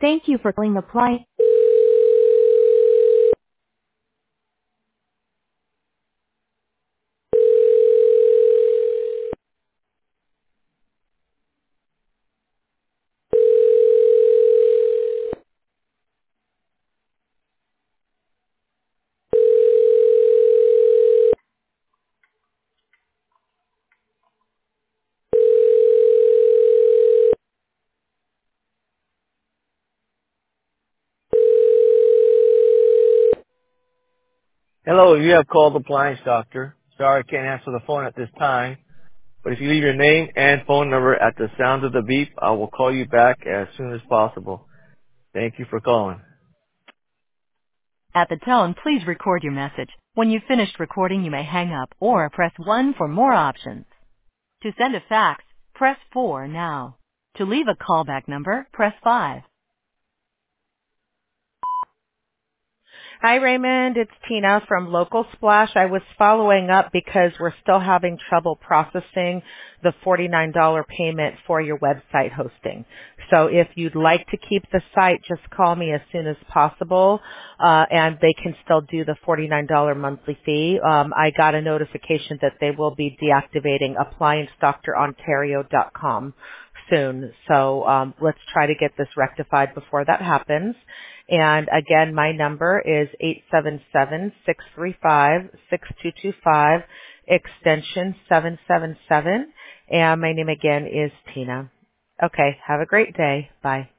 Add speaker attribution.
Speaker 1: Thank you for calling Apply.
Speaker 2: Hello, you have called Appliance Doctor. Sorry I can't answer the phone at this time, but if you leave your name and phone number at the sound of the beep, I will call you back as soon as possible. Thank you for calling.
Speaker 1: At the tone, please record your message. When you've finished recording, you may hang up or press 1 for more options. To send a fax, press 4 now. To leave a callback number, press 5.
Speaker 3: Hi, Raymond. It's Tina from Local Splash. I was following up because we're still having trouble processing the $49 payment for your website hosting. So if you'd like to keep the site, just call me as soon as possible, and they can still do the $49 monthly fee. I got a notification that they will be deactivating ApplianceDoctorOntario.com soon. So let's try to get this rectified before that happens. And again, my number is 877-635-6225, extension 777. And my name again is Tina. Okay, have a great day. Bye.